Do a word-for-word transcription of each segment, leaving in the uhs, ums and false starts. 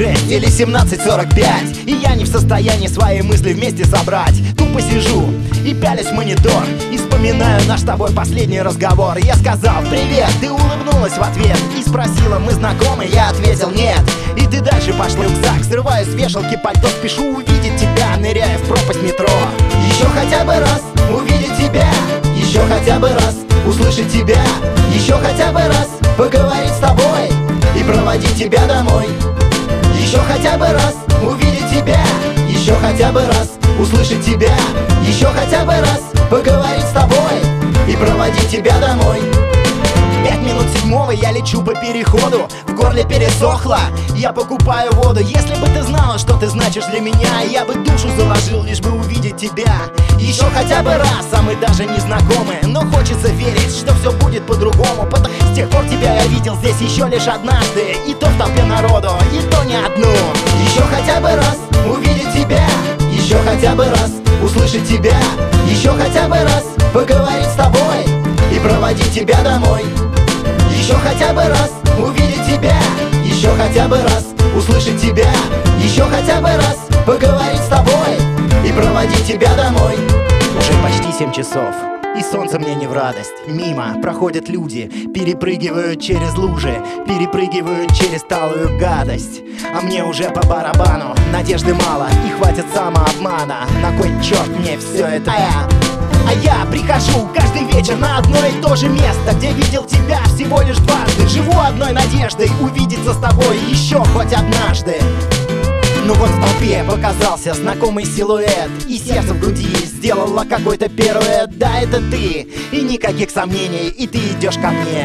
шесть или семнадцать сорок пять, и я не в состоянии свои мысли вместе собрать. Тупо сижу и пялюсь в монитор, и вспоминаю наш с тобой последний разговор. Я сказал привет, ты улыбнулась в ответ и спросила, мы знакомы? Я ответил нет. И ты дальше пошла в рюкзак, срываю с вешалки пальто, спешу увидеть тебя, ныряя в пропасть метро. Еще хотя бы раз увидеть тебя, еще хотя бы раз услышать тебя, еще хотя бы раз поговорить с тобой и проводить тебя домой. Еще хотя бы раз увидеть тебя, еще хотя бы раз услышать тебя, еще хотя бы раз поговорить с тобой и проводить тебя домой. Пять минут седьмого я лечу по переходу, в горле пересохло, я покупаю воду. Если бы ты знала, что ты значишь для меня, я бы душу заложил, лишь бы увидеть тебя. Еще хотя бы раз, а мы даже не знакомы, но хочется верить, что все будет по-другому. Потому с тех пор тебя я видел здесь еще лишь однажды, и то в толпе народу, и то не одну. Еще хотя бы раз увидеть тебя, еще хотя бы раз услышать тебя, еще хотя бы раз поговорить с тобой и проводить тебя домой. Еще хотя бы раз увидеть тебя, еще хотя бы раз услышать тебя, еще хотя бы раз поговорить с тобой и проводить тебя домой. Уже почти семь часов, и солнце мне не в радость. Мимо проходят люди, перепрыгивают через лужи, перепрыгивают через талую гадость. А мне уже по барабану, надежды мало и хватит самообмана. На кой черт мне все это? А я прихожу каждый вечер на одно и то же место, где видел тебя всего лишь дважды. Живу одной надеждой увидеться с тобой еще хоть однажды. Ну вот в толпе показался знакомый силуэт, и сердце в груди сделало какой-то пируэт. Да, это ты, и никаких сомнений, и ты идешь ко мне.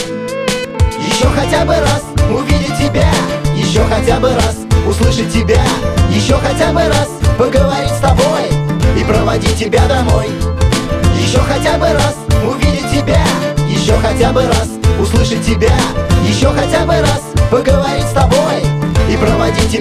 Еще хотя бы раз увидеть тебя, еще хотя бы раз услышать тебя, еще хотя бы раз поговорить с тобой и проводить тебя домой. Еще хотя бы раз увидеть тебя, еще хотя бы раз услышать тебя, еще хотя бы раз поговорить с тобой и проводить тебя